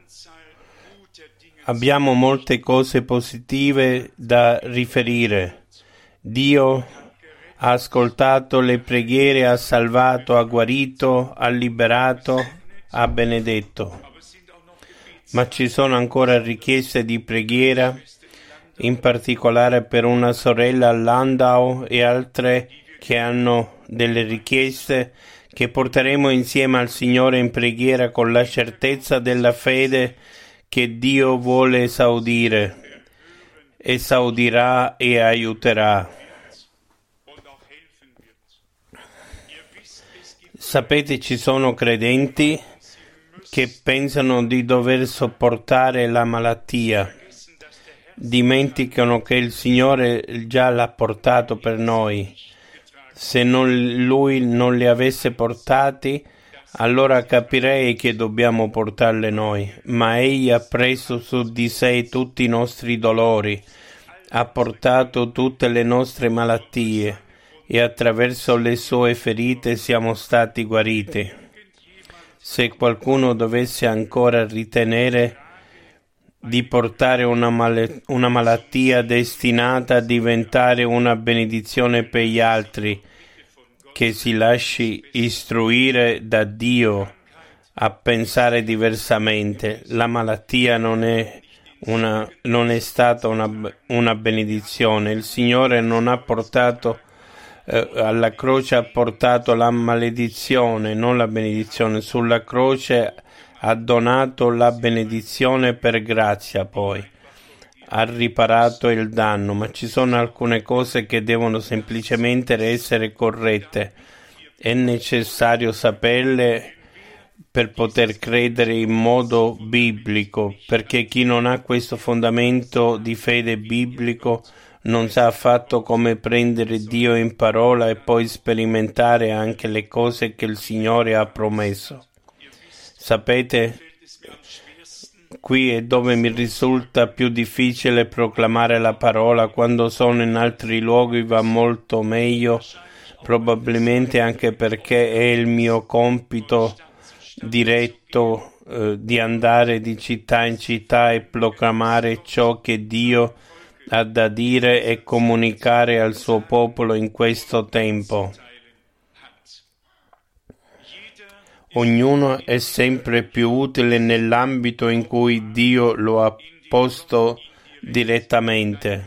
Abbiamo molte cose positive da riferire. Dio ha ascoltato le preghiere, ha salvato, ha guarito, ha liberato, ha benedetto. Ma ci sono ancora richieste di preghiera, in particolare per una sorella a Landau e altre che hanno delle richieste che porteremo insieme al Signore in preghiera con la certezza della fede che Dio vuole esaudirà e aiuterà. Sapete, ci sono credenti che pensano di dover sopportare la malattia, dimenticano che il Signore già l'ha portato per noi. Se Lui non li avesse portati, allora capirei che dobbiamo portarle noi, ma Egli ha preso su di sé tutti i nostri dolori, ha portato tutte le nostre malattie e attraverso le sue ferite siamo stati guariti. Se qualcuno dovesse ancora ritenere di portare una malattia destinata a diventare una benedizione per gli altri, che si lasci istruire da Dio a pensare diversamente. La malattia non è stata una benedizione. Il Signore non ha portato alla croce, ha portato la maledizione, non la benedizione. Sulla croce ha donato la benedizione per grazia, poi ha riparato il danno, ma ci sono alcune cose che devono semplicemente essere corrette. È necessario saperle per poter credere in modo biblico, perché chi non ha questo fondamento di fede biblico non sa affatto come prendere Dio in parola e poi sperimentare anche le cose che il Signore ha promesso. Sapete, qui è dove mi risulta più difficile proclamare la parola. Quando sono in altri luoghi va molto meglio, probabilmente anche perché è il mio compito diretto di andare di città in città e proclamare ciò che Dio ha da dire e comunicare al suo popolo in questo tempo. Ognuno è sempre più utile nell'ambito in cui Dio lo ha posto direttamente.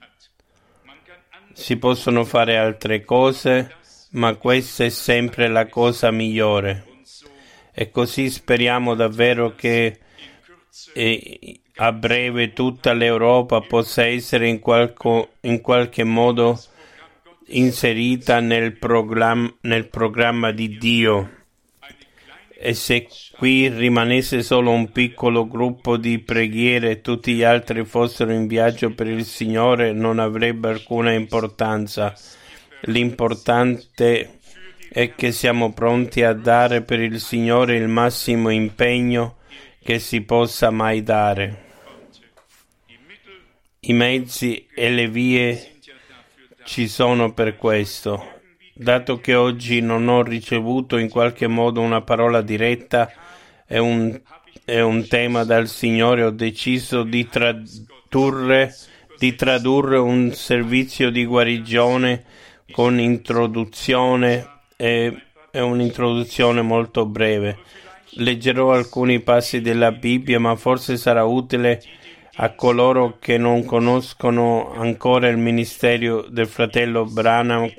Si possono fare altre cose, ma questa è sempre la cosa migliore. E così speriamo davvero che a breve tutta l'Europa possa essere in qualche modo inserita nel programma di Dio. E se qui rimanesse solo un piccolo gruppo di preghiere e tutti gli altri fossero in viaggio per il Signore, non avrebbe alcuna importanza. L'importante è che siamo pronti a dare per il Signore il massimo impegno che si possa mai dare. I mezzi e le vie ci sono per questo. Dato che oggi non ho ricevuto in qualche modo una parola diretta e un tema dal Signore, ho deciso di tradurre un servizio di guarigione con introduzione e un'introduzione molto breve. Leggerò alcuni passi della Bibbia, ma forse sarà utile a coloro che non conoscono ancora il ministero del fratello Branham.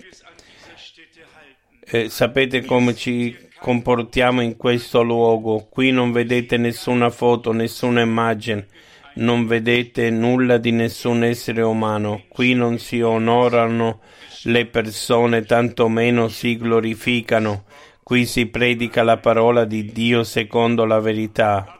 Sapete come ci comportiamo in questo luogo. Qui non vedete nessuna foto, nessuna immagine, non vedete nulla di nessun essere umano. Qui non si onorano le persone, tantomeno si glorificano. Qui si predica la parola di Dio secondo la verità.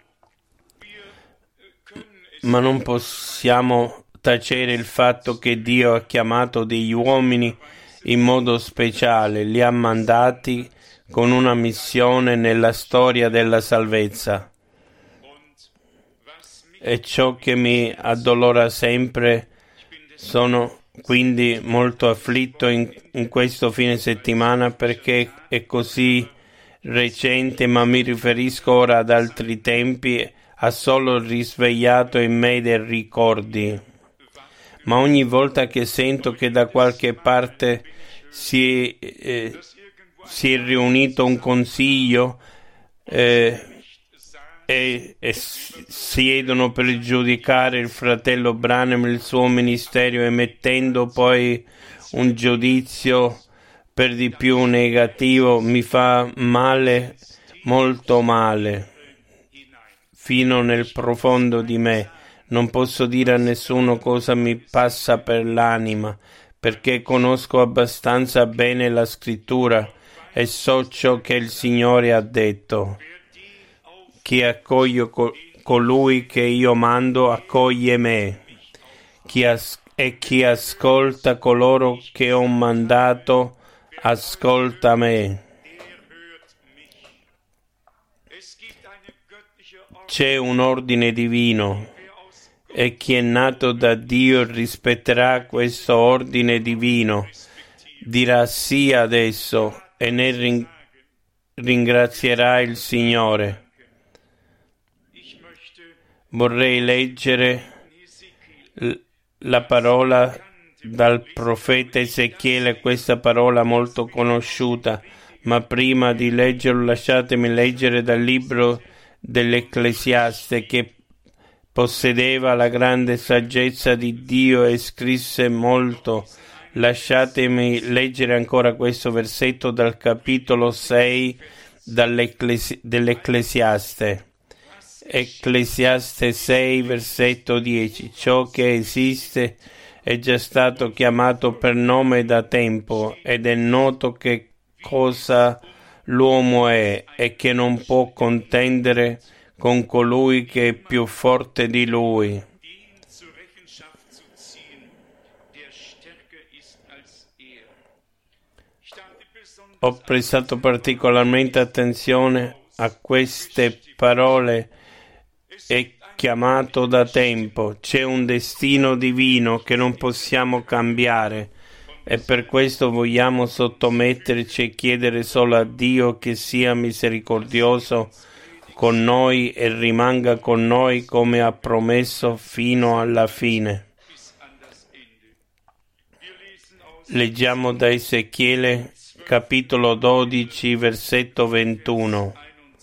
Ma non possiamo tacere il fatto che Dio ha chiamato degli uomini in modo speciale, li ha mandati con una missione nella storia della salvezza. E ciò che mi addolora sempre, sono quindi molto afflitto in questo fine settimana perché è così recente, ma mi riferisco ora ad altri tempi, ha solo risvegliato in me dei ricordi. Ma ogni volta che sento che da qualche parte si è riunito un consiglio e siedono per giudicare il fratello Branham e il suo ministero, emettendo poi un giudizio per di più negativo, mi fa male, molto male, fino nel profondo di me. Non posso dire a nessuno cosa mi passa per l'anima, perché conosco abbastanza bene la scrittura e so ciò che il Signore ha detto. Chi accoglie colui che io mando accoglie me. Chi ascolta coloro che ho mandato ascolta me. C'è un ordine divino e chi è nato da Dio rispetterà questo ordine divino, dirà sì adesso e ne ringrazierà il Signore. Vorrei leggere la parola dal profeta Ezechiele, questa parola molto conosciuta, ma prima di leggerlo lasciatemi leggere dal libro dell'Ecclesiaste, che possedeva la grande saggezza di Dio e scrisse molto. Lasciatemi leggere ancora questo versetto dal capitolo 6 dell'Ecclesiaste. Ecclesiaste 6, versetto 10. Ciò che esiste è già stato chiamato per nome da tempo ed è noto che cosa l'uomo è e che non può contendere con colui che è più forte di lui. Ho prestato particolarmente attenzione a queste parole. È chiamato da tempo, c'è un destino divino che non possiamo cambiare e per questo vogliamo sottometterci e chiedere solo a Dio che sia misericordioso con noi e rimanga con noi come ha promesso fino alla fine. Leggiamo da Ezechiele capitolo 12 versetto 21.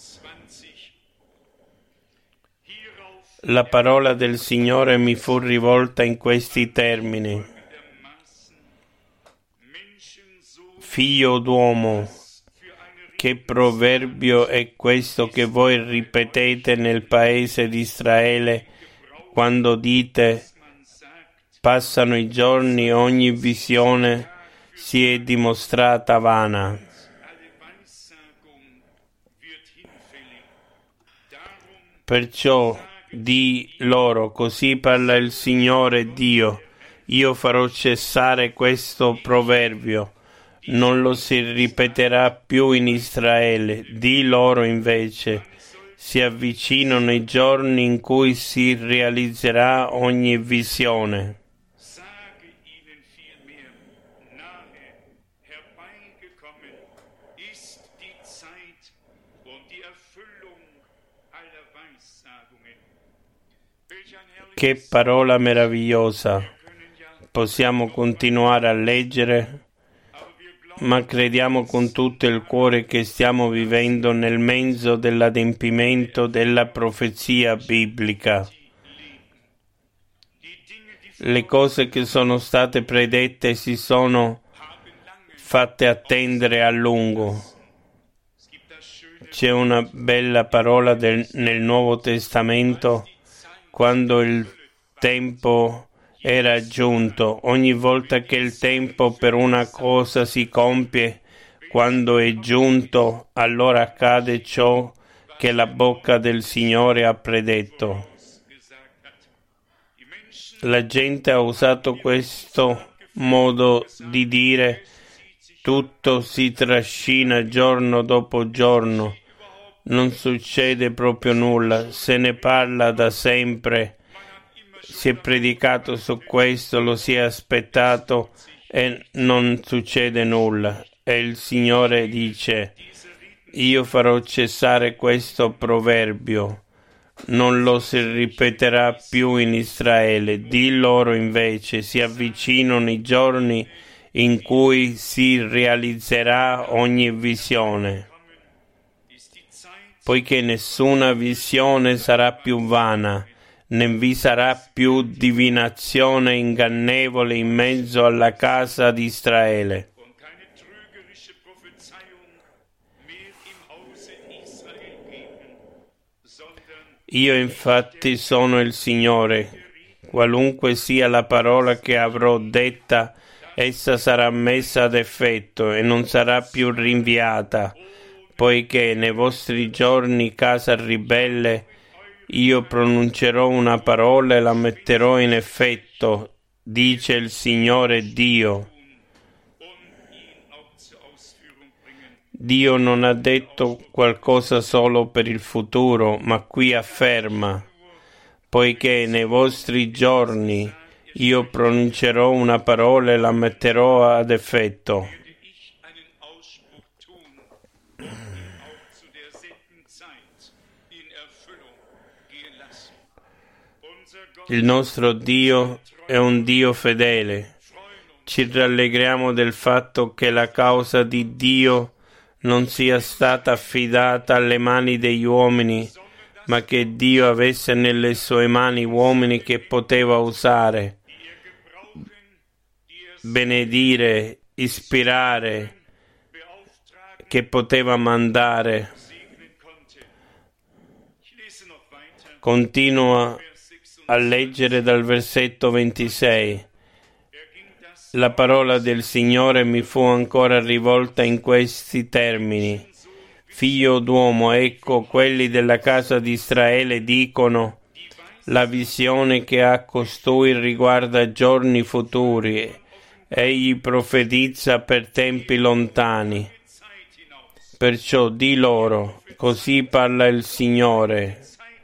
La parola del Signore mi fu rivolta in questi termini. Figlio d'uomo, che proverbio è questo che voi ripetete nel paese di Israele quando dite: passano i giorni, ogni visione si è dimostrata vana. Perciò di loro, così parla il Signore Dio, io farò cessare questo proverbio, non lo si ripeterà più in Israele. Di loro invece, si avvicinano i giorni in cui si realizzerà ogni visione. Che parola meravigliosa! Possiamo continuare a leggere, ma crediamo con tutto il cuore che stiamo vivendo nel mezzo dell'adempimento della profezia biblica. Le cose che sono state predette si sono fatte attendere a lungo. C'è una bella parola nel Nuovo Testamento quando il tempo era giunto. Ogni volta che il tempo per una cosa si compie, quando è giunto, allora accade ciò che la bocca del Signore ha predetto. La gente ha usato questo modo di dire: tutto si trascina giorno dopo giorno. Non succede proprio nulla, se ne parla da sempre, si è predicato su questo, lo si è aspettato e non succede nulla. E il Signore dice: io farò cessare questo proverbio, non lo si ripeterà più in Israele. Di loro invece si avvicinano i giorni in cui si realizzerà ogni visione, poiché nessuna visione sarà più vana, né vi sarà più divinazione ingannevole in mezzo alla casa di Israele. Io infatti sono il Signore. Qualunque sia la parola che avrò detta, essa sarà messa ad effetto e non sarà più rinviata, poiché nei vostri giorni, casa ribelle, io pronuncerò una parola e la metterò in effetto, dice il Signore Dio. Dio non ha detto qualcosa solo per il futuro, ma qui afferma: poiché nei vostri giorni io pronuncerò una parola e la metterò ad effetto. Il nostro Dio è un Dio fedele. Ci rallegriamo del fatto che la causa di Dio non sia stata affidata alle mani degli uomini, ma che Dio avesse nelle sue mani uomini che poteva usare, benedire, ispirare, che poteva mandare. Continua a leggere dal versetto 26. La parola del Signore mi fu ancora rivolta in questi termini: Figlio d'uomo, ecco, quelli della casa di Israele dicono: la visione che ha costui riguarda giorni futuri, egli profetizza per tempi lontani. Perciò di loro, così parla il Signore.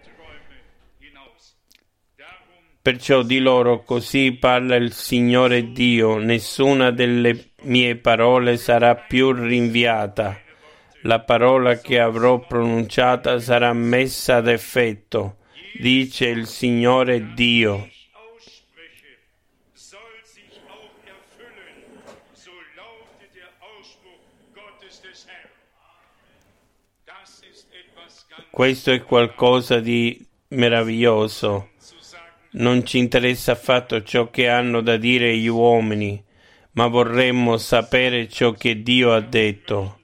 Perciò di loro, così parla il Signore Dio: nessuna delle mie parole sarà più rinviata. La parola che avrò pronunciata sarà messa ad effetto, dice il Signore Dio. Questo è qualcosa di meraviglioso. Non ci interessa affatto ciò che hanno da dire gli uomini, ma vorremmo sapere ciò che Dio ha detto.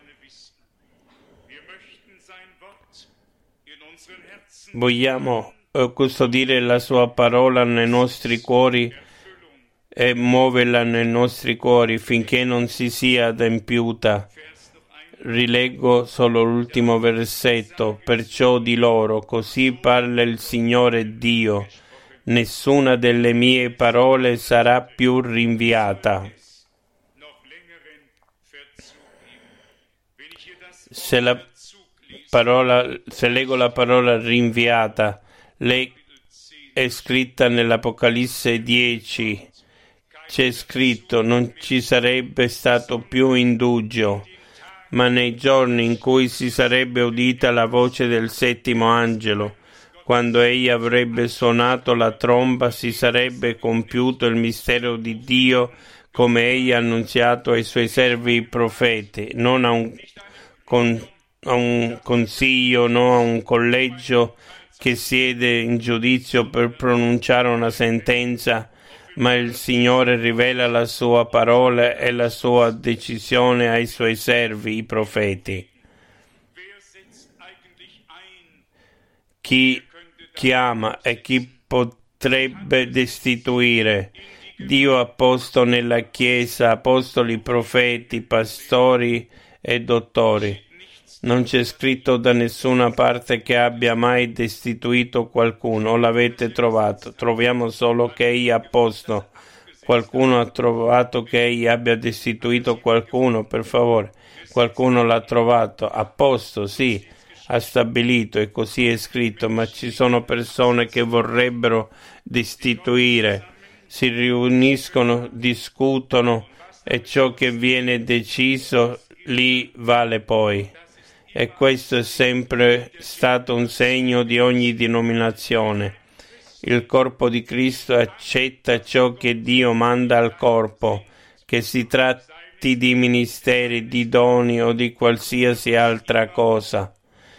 Vogliamo custodire la sua parola nei nostri cuori e muoverla nei nostri cuori finché non si sia adempiuta. Rileggo solo l'ultimo versetto. Perciò di loro, così parla il Signore Dio: nessuna delle mie parole sarà più rinviata. Se leggo la parola rinviata, lei è scritta nell'Apocalisse 10. C'è scritto: non ci sarebbe stato più indugio, ma nei giorni in cui si sarebbe udita la voce del settimo angelo, quando egli avrebbe suonato la tromba, si sarebbe compiuto il mistero di Dio, come egli ha annunziato ai suoi servi i profeti, non a un consiglio, non a un collegio che siede in giudizio per pronunciare una sentenza, ma il Signore rivela la sua parola e la sua decisione ai suoi servi, i profeti. Chi chiama e chi potrebbe destituire? Dio ha posto nella Chiesa apostoli, profeti, pastori e dottori. Non c'è scritto da nessuna parte che abbia mai destituito qualcuno. O l'avete trovato? Troviamo solo che egli ha posto. Qualcuno ha trovato che egli abbia destituito qualcuno? Per favore, qualcuno l'ha trovato? A posto, sì, ha stabilito, e così è scritto, ma ci sono persone che vorrebbero destituire, si riuniscono, discutono, e ciò che viene deciso lì vale poi. e questo è sempre stato un segno di ogni denominazione. Il corpo di Cristo accetta ciò che Dio manda al corpo, che si tratti di ministeri, di doni o di qualsiasi altra cosa.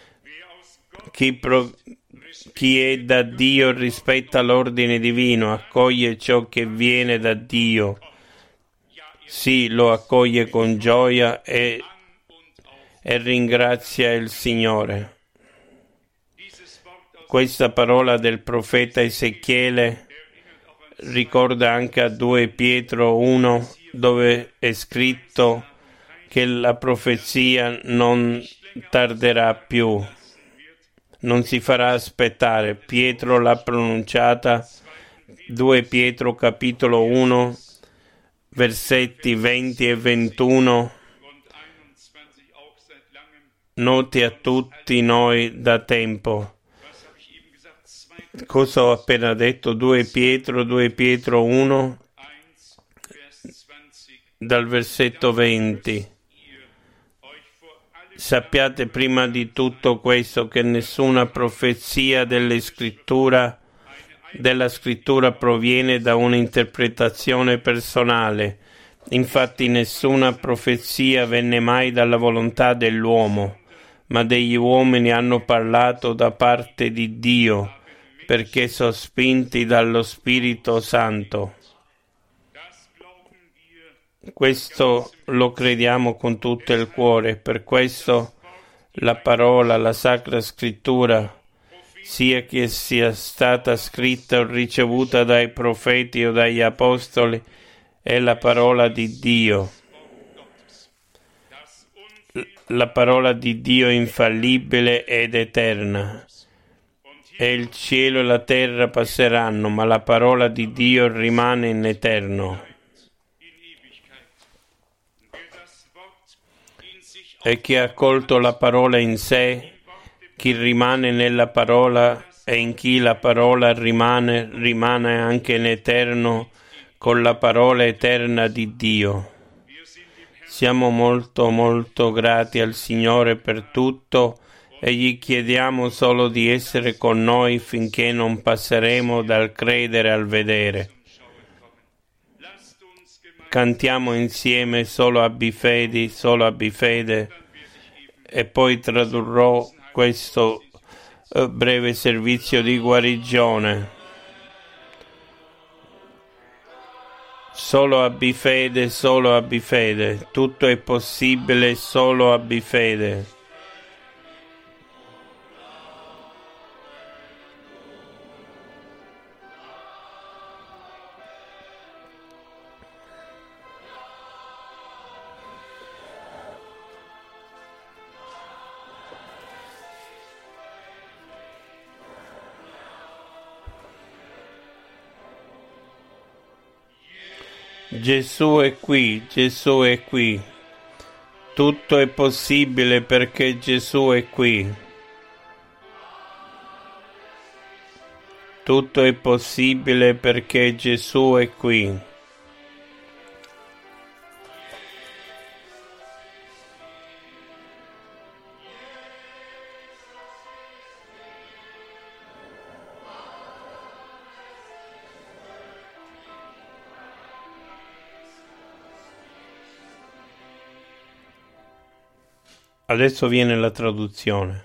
Chi è da Dio rispetta l'ordine divino, accoglie ciò che viene da Dio. Sì, lo accoglie con gioia e ringrazia il Signore. Questa parola del profeta Ezechiele ricorda anche a 2 Pietro 1, dove è scritto che la profezia non tarderà più, non si farà aspettare. Pietro l'ha pronunciata, 2 Pietro capitolo 1, versetti 20 e 21, noti a tutti noi da tempo. Cosa ho appena detto? 2 Pietro 1, dal versetto 20. Sappiate prima di tutto questo, che nessuna profezia della scrittura proviene da un'interpretazione personale. Infatti nessuna profezia venne mai dalla volontà dell'uomo, ma degli uomini hanno parlato da parte di Dio, perché sospinti dallo Spirito Santo. Questo lo crediamo con tutto il cuore, per questo la parola, la Sacra Scrittura, sia che sia stata scritta o ricevuta dai profeti o dagli apostoli, è la parola di Dio. La parola di Dio è infallibile ed eterna. E il cielo e la terra passeranno, ma la parola di Dio rimane in eterno. E chi ha accolto la parola in sé, chi rimane nella parola e in chi la parola rimane anche in eterno con la parola eterna di Dio. Siamo molto molto grati al Signore per tutto e gli chiediamo solo di essere con noi finché non passeremo dal credere al vedere. Cantiamo insieme solo abbi fede, e poi tradurrò questo breve servizio di guarigione. Solo abbi fede, tutto è possibile, solo abbi fede. Gesù è qui, tutto è possibile perché Gesù è qui. Tutto è possibile perché Gesù è qui. Adesso viene la traduzione.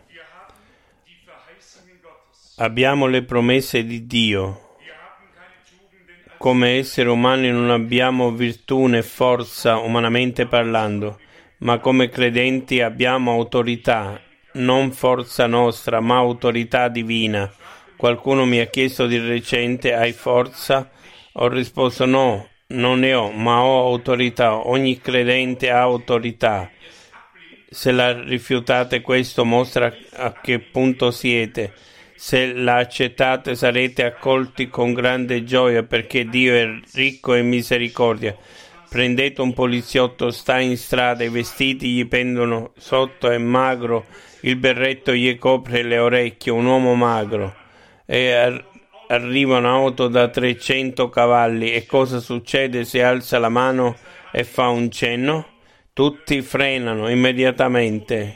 Abbiamo le promesse di Dio. Come esseri umani non abbiamo virtù né forza, umanamente parlando, ma come credenti abbiamo autorità, non forza nostra, ma autorità divina. Qualcuno mi ha chiesto di recente: hai forza? Ho risposto no, non ne ho, ma ho autorità. Ogni credente ha autorità. Se la rifiutate, questo mostra a che punto siete. Se la accettate, sarete accolti con grande gioia, perché Dio è ricco in misericordia. Prendete un poliziotto, sta in strada, i vestiti gli pendono sotto, è magro, il berretto gli copre le orecchie, un uomo magro. E arriva un'auto da 300 cavalli, e cosa succede se alza la mano e fa un cenno? Tutti frenano immediatamente.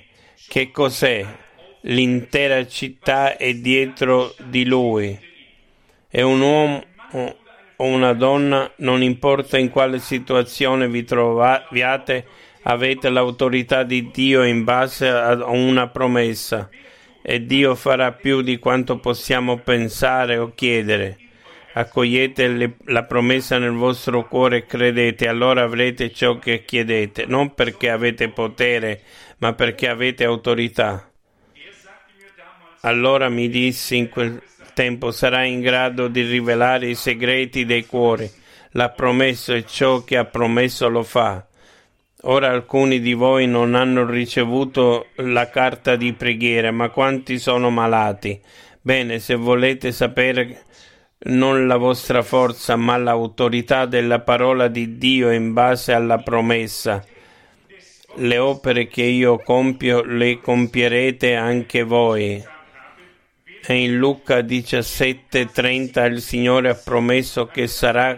Che cos'è? L'intera città è dietro di lui. È un uomo o una donna, non importa in quale situazione vi troviate, avete l'autorità di Dio in base a una promessa, e Dio farà più di quanto possiamo pensare o chiedere. Accogliete la promessa nel vostro cuore e credete, allora avrete ciò che chiedete, non perché avete potere, ma perché avete autorità. Allora mi disse in quel tempo: sarai in grado di rivelare i segreti dei cuori. L'ha promesso e ciò che ha promesso lo fa. Ora alcuni di voi non hanno ricevuto la carta di preghiera, ma quanti sono malati? Bene, se volete sapere non la vostra forza, ma l'autorità della parola di Dio in base alla promessa. Le opere che io compio le compierete anche voi. E in Luca 17:30 il Signore ha promesso che sarà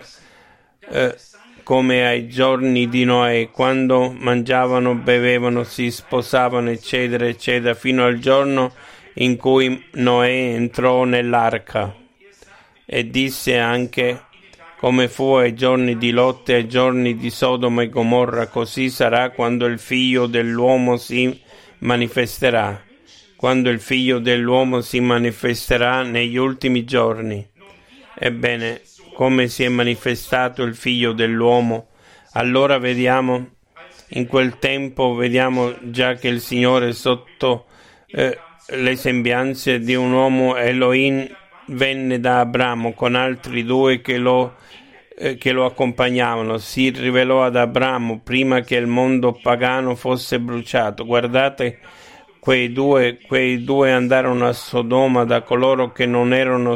come ai giorni di Noè, quando mangiavano, bevevano, si sposavano, eccetera, eccetera, fino al giorno in cui Noè entrò nell'arca. E disse anche: come fu ai giorni di Lot e ai giorni di Sodoma e Gomorra, così sarà quando il Figlio dell'uomo si manifesterà. Quando il Figlio dell'uomo si manifesterà negli ultimi giorni. Ebbene, come si è manifestato il Figlio dell'uomo? Allora vediamo, in quel tempo vediamo già che il Signore sotto le sembianze di un uomo Elohim venne da Abramo con altri due che lo accompagnavano. Si rivelò ad Abramo prima che il mondo pagano fosse bruciato. Guardate, quei due andarono a Sodoma da coloro che non erano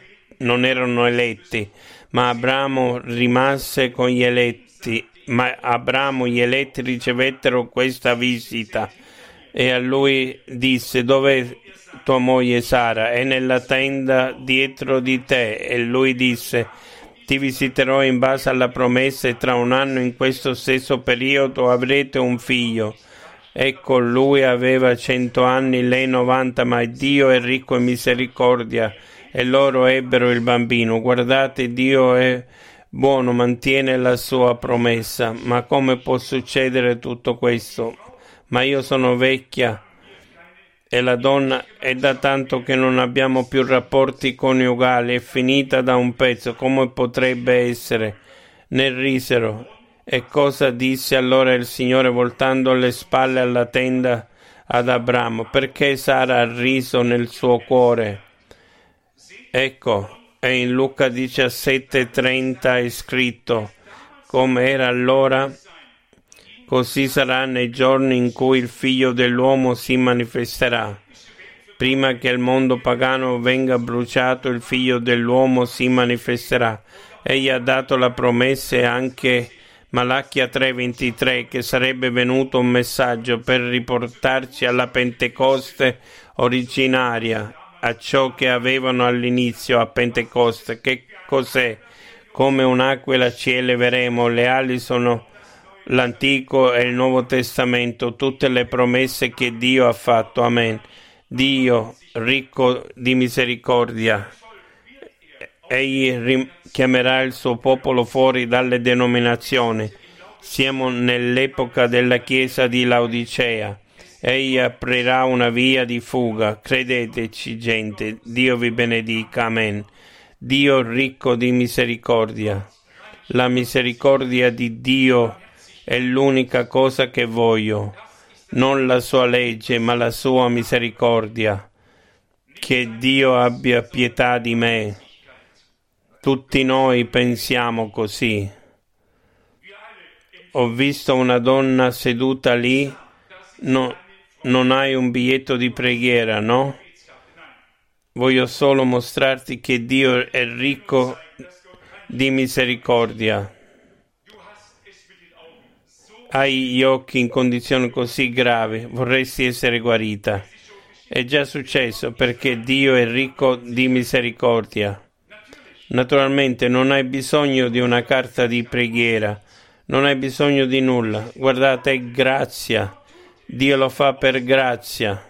eletti, ma Abramo rimase con gli eletti. Ma Abramo, gli eletti ricevettero questa visita, e a lui disse: dov'è tua moglie Sara? È nella tenda dietro di te. E lui disse: ti visiterò in base alla promessa, e tra un anno in questo stesso periodo avrete un figlio. Ecco, lui aveva 100 anni, lei 90, ma Dio è ricco in misericordia, e loro ebbero il bambino. Guardate, Dio è buono, mantiene la sua promessa. Ma come può succedere tutto questo? Ma io sono vecchia e la donna è da tanto che non abbiamo più rapporti coniugali, è finita da un pezzo, come potrebbe essere? Ne risero. E cosa disse allora il Signore voltando le spalle alla tenda ad Abramo? Perché Sara ha riso nel suo cuore? Ecco, e in Luca 17:30 è scritto: come era allora, così sarà nei giorni in cui il Figlio dell'uomo si manifesterà. Prima che il mondo pagano venga bruciato, il Figlio dell'uomo si manifesterà. Egli ha dato la promessa, e anche Malachia 3:23, che sarebbe venuto un messaggio per riportarci alla Pentecoste originaria, a ciò che avevano all'inizio a Pentecoste. Che cos'è? Come un'aquila ci eleveremo. Le ali sono l'Antico e il Nuovo Testamento, tutte le promesse che Dio ha fatto. Amen. Dio, ricco di misericordia, Egli chiamerà il suo popolo fuori dalle denominazioni. Siamo nell'epoca della Chiesa di Laodicea. Egli aprirà una via di fuga. Credeteci, gente. Dio vi benedica. Amen. Dio ricco di misericordia. La misericordia di Dio è l'unica cosa che voglio. Non la sua legge, ma la sua misericordia. Che Dio abbia pietà di me. Tutti noi pensiamo così. Ho visto una donna seduta lì. No, non hai un biglietto di preghiera, no? Voglio solo mostrarti che Dio è ricco di misericordia. Hai gli occhi in condizioni così gravi, vorresti essere guarita. È già successo, perché Dio è ricco di misericordia. Naturalmente non hai bisogno di una carta di preghiera, non hai bisogno di nulla. Guardate, è grazia. Dio lo fa per grazia.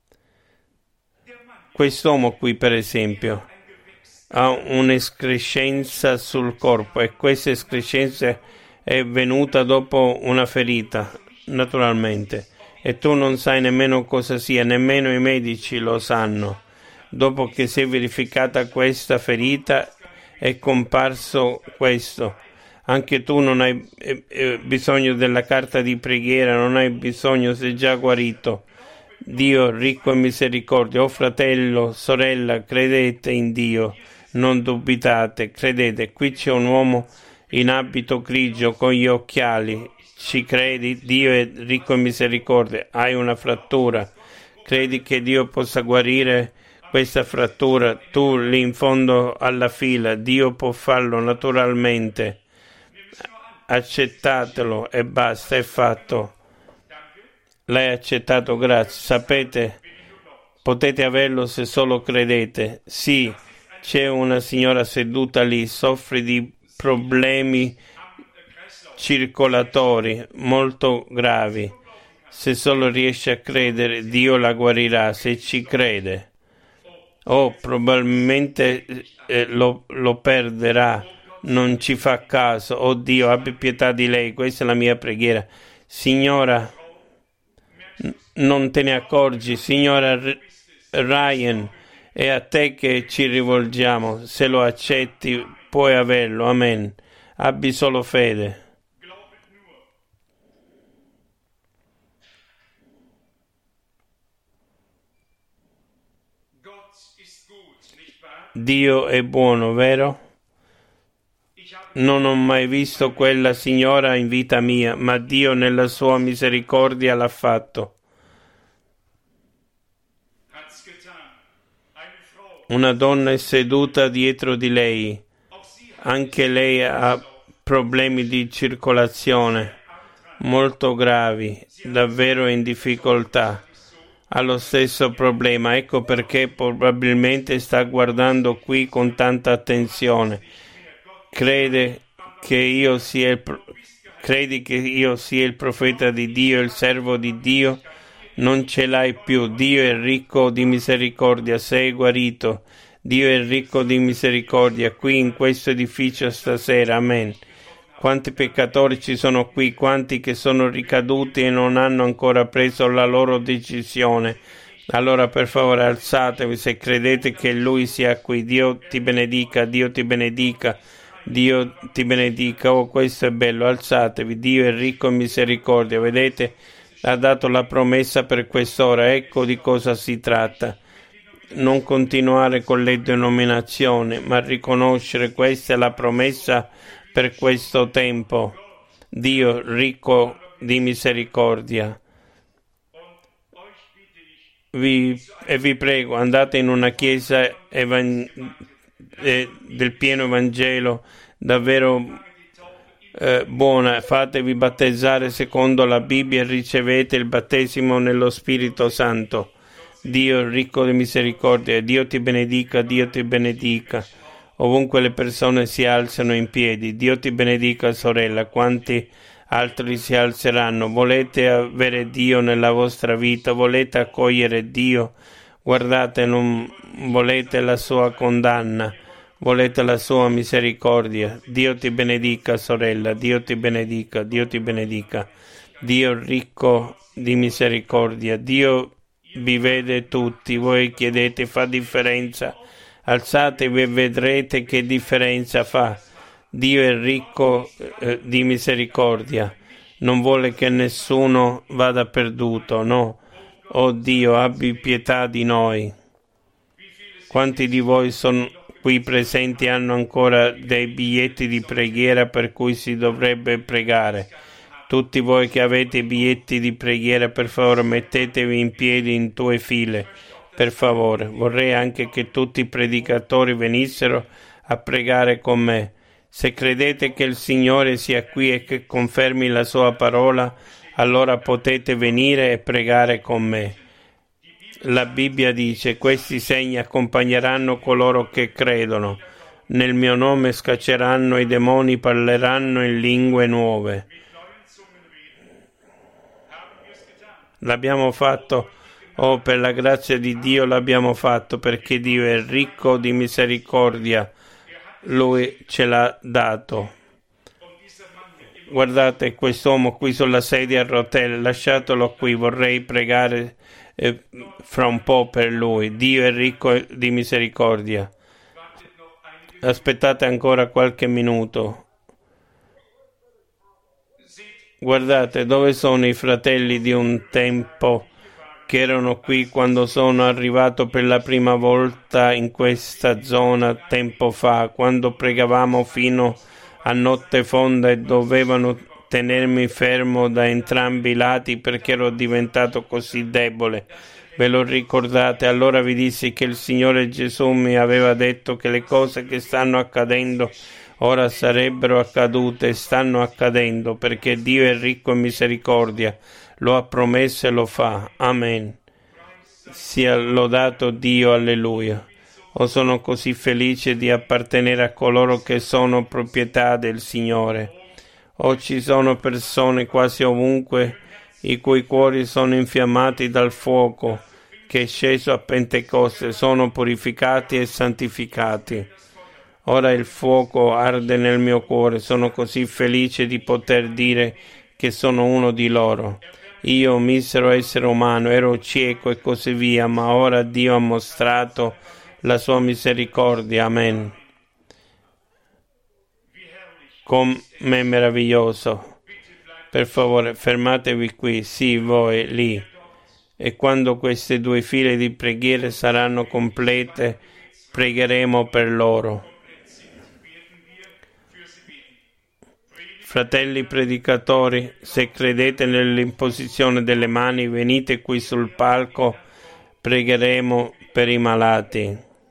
Quest'uomo qui, per esempio, ha un'escrescenza sul corpo e questa escrescenza è venuta dopo una ferita, naturalmente. E tu non sai nemmeno cosa sia, nemmeno i medici lo sanno. Dopo che si è verificata questa ferita è comparso questo. Anche tu non hai bisogno della carta di preghiera, non hai bisogno, sei già guarito. Dio ricco in misericordia. Oh fratello, sorella, credete in Dio, non dubitate, credete. Qui c'è un uomo in abito grigio con gli occhiali. Ci credi? Dio è ricco in misericordia. Hai una frattura. Credi che Dio possa guarire questa frattura? Tu lì in fondo alla fila, Dio può farlo naturalmente. Accettatelo e basta, è fatto. L'hai accettato, grazie. Sapete, potete averlo se solo credete. Sì, c'è una signora seduta lì, soffre di problemi circolatori molto gravi. Se solo riesce a credere, Dio la guarirà, se ci crede. Oh, probabilmente lo perderà, non ci fa caso. Oh Dio, abbi pietà di lei, questa è la mia preghiera. Signora, non te ne accorgi, signora Ryan, è a te che ci rivolgiamo. Se lo accetti, puoi averlo. Amen. Abbi solo fede. Dio è buono, vero? Non ho mai visto quella signora in vita mia, ma Dio nella sua misericordia l'ha fatto. Una donna è seduta dietro di lei. Anche lei ha problemi di circolazione molto gravi, davvero in difficoltà. Ha lo stesso problema, ecco perché probabilmente sta guardando qui con tanta attenzione. Credi che io sia il profeta di Dio, il servo di Dio? Non ce l'hai più. Dio è ricco di misericordia, sei guarito. Dio è ricco di misericordia qui in questo edificio stasera. Amen. Quanti peccatori ci sono qui, quanti che sono ricaduti e non hanno ancora preso la loro decisione. Allora per favore alzatevi se credete che Lui sia qui. Dio ti benedica, Dio ti benedica, Dio ti benedica. Oh, questo è bello, alzatevi. Dio è ricco in misericordia, vedete? Ha dato la promessa per quest'ora, ecco di cosa si tratta. Non continuare con le denominazioni, ma riconoscere questa è la promessa per questo tempo. Dio ricco di misericordia. Vi prego, andate in una chiesa del pieno Evangelo davvero buona, fatevi battezzare secondo la Bibbia e ricevete il battesimo nello Spirito Santo. Dio ricco di misericordia, Dio ti benedica, Dio ti benedica. Ovunque le persone si alzano in piedi, Dio ti benedica, sorella. Quanti altri si alzeranno? Volete avere Dio nella vostra vita? Volete accogliere Dio? Guardate, non volete la sua condanna, volete la sua misericordia. Dio ti benedica, sorella. Dio ti benedica, Dio ti benedica. Dio ricco di misericordia. Dio vi vede tutti. Voi chiedete, fa differenza? Alzatevi e vedrete che differenza fa. Dio è ricco di misericordia. Non vuole che nessuno vada perduto, no. Oh Dio, abbi pietà di noi. Quanti di voi sono qui presenti hanno ancora dei biglietti di preghiera per cui si dovrebbe pregare? Tutti voi che avete biglietti di preghiera, per favore mettetevi in piedi in due file. Per favore, vorrei anche che tutti i predicatori venissero a pregare con me. Se credete che il Signore sia qui e che confermi la sua parola, allora potete venire e pregare con me. La Bibbia dice: questi segni accompagneranno coloro che credono. Nel mio nome scacceranno i demoni, parleranno in lingue nuove. l'abbiamo fatto, oh, per la grazia di Dio l'abbiamo fatto, perché Dio è ricco di misericordia, Lui ce l'ha dato. Guardate quest'uomo qui sulla sedia a rotelle, lasciatelo qui, vorrei pregare fra un po' per lui. Dio è ricco di misericordia. Aspettate ancora qualche minuto. Guardate, dove sono i fratelli di un tempo che erano qui quando sono arrivato per la prima volta in questa zona tempo fa, quando pregavamo fino a notte fonda e dovevano tenermi fermo da entrambi i lati perché ero diventato così debole. Ve lo ricordate? Allora vi dissi che il Signore Gesù mi aveva detto che le cose che stanno accadendo ora sarebbero accadute e stanno accadendo, perché Dio è ricco in misericordia, lo ha promesso e lo fa. Amen. Sia lodato Dio, alleluia. Oh, sono così felice di appartenere a coloro che sono proprietà del Signore. Oh, ci sono persone quasi ovunque i cui cuori sono infiammati dal fuoco che è sceso a Pentecoste, sono purificati e santificati. Ora il fuoco arde nel mio cuore, sono così felice di poter dire che sono uno di loro. Io, misero essere umano, ero cieco e così via, ma ora Dio ha mostrato la sua misericordia. Amen. Com'è meraviglioso. Per favore, fermatevi qui, sì, voi lì. E quando queste due file di preghiere saranno complete, pregheremo per loro. Fratelli predicatori, se credete nell'imposizione delle mani, venite qui sul palco, pregheremo per i malati.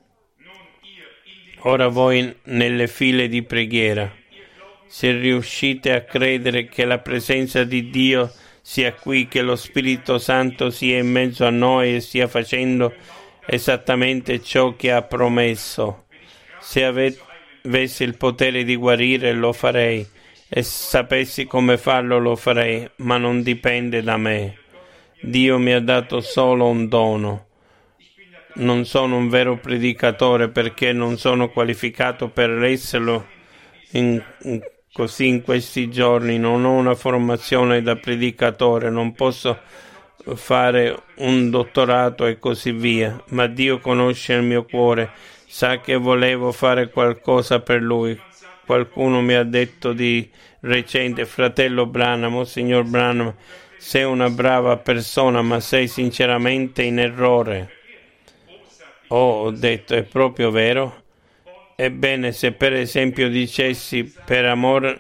Ora voi nelle file di preghiera, se riuscite a credere che la presenza di Dio sia qui, che lo Spirito Santo sia in mezzo a noi e stia facendo esattamente ciò che ha promesso. Se avessi il potere di guarire, lo farei, e sapessi come farlo, lo farei, ma non dipende da me. Dio mi ha dato solo un dono. Non sono un vero predicatore perché non sono qualificato per esserlo così in questi giorni. Non ho una formazione da predicatore, non posso fare un dottorato e così via, ma Dio conosce il mio cuore, sa che volevo fare qualcosa per Lui. Qualcuno mi ha detto di recente: fratello Branham, signor Branham, sei una brava persona, ma sei sinceramente in errore. Ho detto: è proprio vero? Ebbene, se per esempio dicessi per amore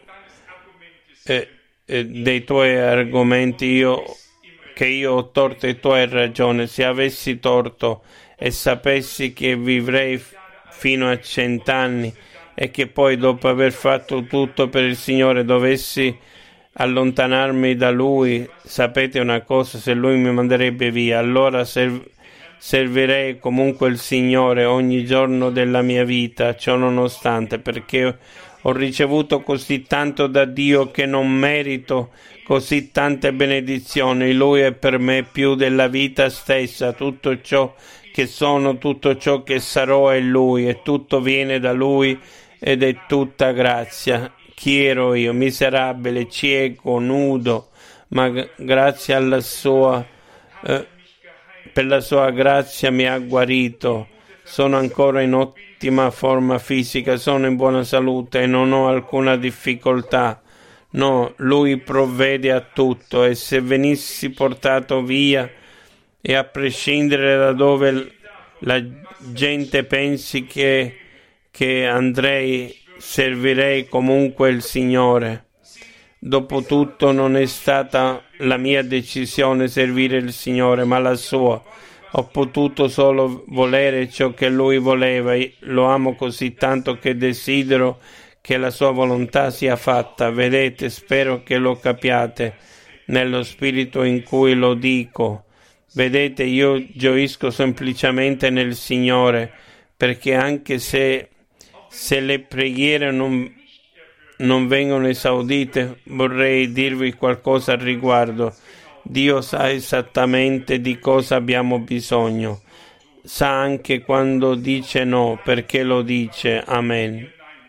dei tuoi argomenti che io ho torto e tu hai ragione, se avessi torto e sapessi che vivrei fino a 100 anni e che poi dopo aver fatto tutto per il Signore dovessi allontanarmi da Lui, sapete una cosa, se Lui mi manderebbe via, allora servirei comunque il Signore ogni giorno della mia vita, ciò nonostante, perché ho ricevuto così tanto da Dio che non merito così tante benedizioni. Lui è per me più della vita stessa, tutto ciò che sono, tutto ciò che sarò è Lui, e tutto viene da Lui ed è tutta grazia. Chi ero io? Miserabile, cieco, nudo, ma grazie alla sua per la sua grazia mi ha guarito. Sono ancora in ottima forma fisica, sono in buona salute e non ho alcuna difficoltà. No, Lui provvede a tutto, e se venissi portato via, e a prescindere da dove la gente pensi che andrei, servirei comunque il Signore. Dopotutto non è stata la mia decisione servire il Signore, ma la sua. Ho potuto solo volere ciò che Lui voleva. Lo amo così tanto che desidero che la sua volontà sia fatta. Vedete, spero che lo capiate nello spirito in cui lo dico. Vedete, io gioisco semplicemente nel Signore, perché anche se le preghiere non vengono esaudite, vorrei dirvi qualcosa al riguardo. Dio sa esattamente di cosa abbiamo bisogno. Sa anche quando dice no, perché lo dice. Amen.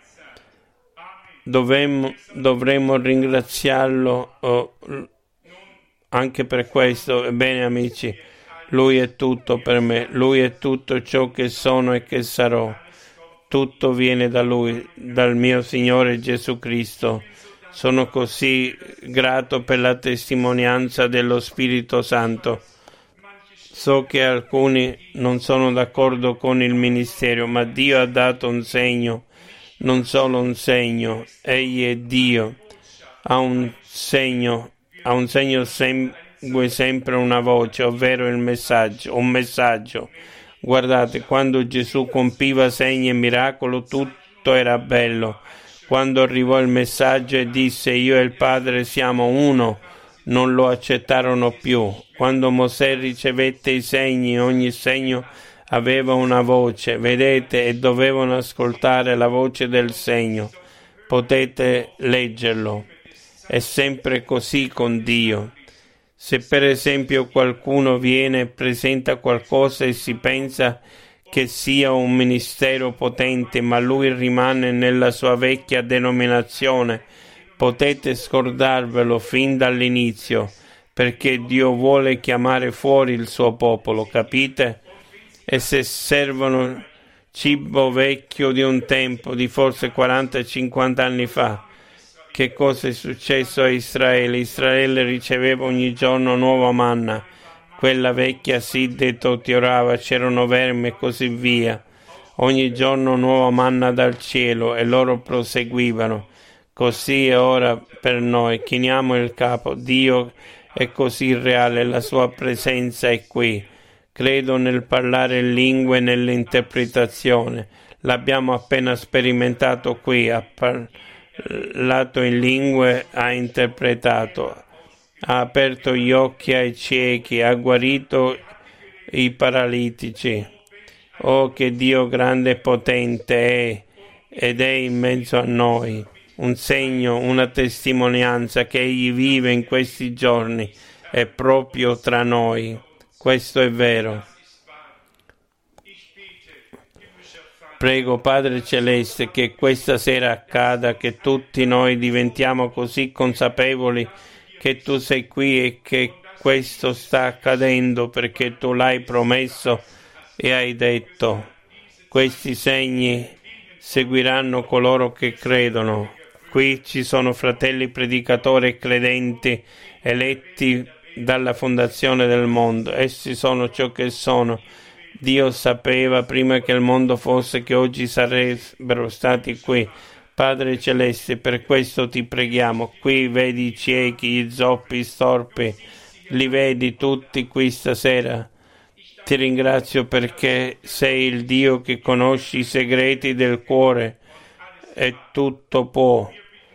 Dovremmo ringraziarlo anche per questo. Ebbene, amici, Lui è tutto per me. Lui è tutto ciò che sono e che sarò. Tutto viene da Lui, dal mio Signore Gesù Cristo. Sono così grato per la testimonianza dello Spirito Santo. So che alcuni non sono d'accordo con il ministero, ma Dio ha dato un segno, non solo un segno. Egli è Dio. Ha un segno segue sempre una voce, ovvero un messaggio. Guardate, quando Gesù compiva segni e miracoli, tutto era bello. Quando arrivò il messaggio e disse io e il Padre siamo uno, non lo accettarono più. Quando Mosè ricevette i segni, ogni segno aveva una voce, vedete, e dovevano ascoltare la voce del segno. Potete leggerlo. È sempre così con Dio. Se per esempio qualcuno viene e presenta qualcosa e si pensa che sia un ministero potente, ma lui rimane nella sua vecchia denominazione, potete scordarvelo fin dall'inizio, perché Dio vuole chiamare fuori il suo popolo, capite? E se servono cibo vecchio di un tempo, di forse 40-50 anni fa, che cosa è successo a Israele? Israele riceveva ogni giorno nuova manna. Quella vecchia si deteriorava, c'erano vermi e così via. Ogni giorno nuova manna dal cielo e loro proseguivano. Così è ora per noi. Chiniamo il capo. Dio è così reale, la sua presenza è qui. Credo nel parlare in lingue e nell'interpretazione. L'abbiamo appena sperimentato qui. Ha parlato in lingue, ha interpretato. Ha aperto gli occhi ai ciechi, ha guarito i paralitici. Oh, che Dio grande e potente è, ed è in mezzo a noi. Un segno, una testimonianza che Egli vive in questi giorni, è proprio tra noi. Questo è vero. Prego, Padre Celeste, che questa sera accada, che tutti noi diventiamo così consapevoli che tu sei qui e che questo sta accadendo perché tu l'hai promesso e hai detto. Questi segni seguiranno coloro che credono. Qui ci sono fratelli predicatori e credenti eletti dalla fondazione del mondo. Essi sono ciò che sono. Dio sapeva prima che il mondo fosse che oggi sarebbero stati qui. Padre Celeste, per questo ti preghiamo. Qui vedi i ciechi, gli zoppi, i storpi, li vedi tutti qui stasera. Ti ringrazio perché sei il Dio che conosci i segreti del cuore e tutto può.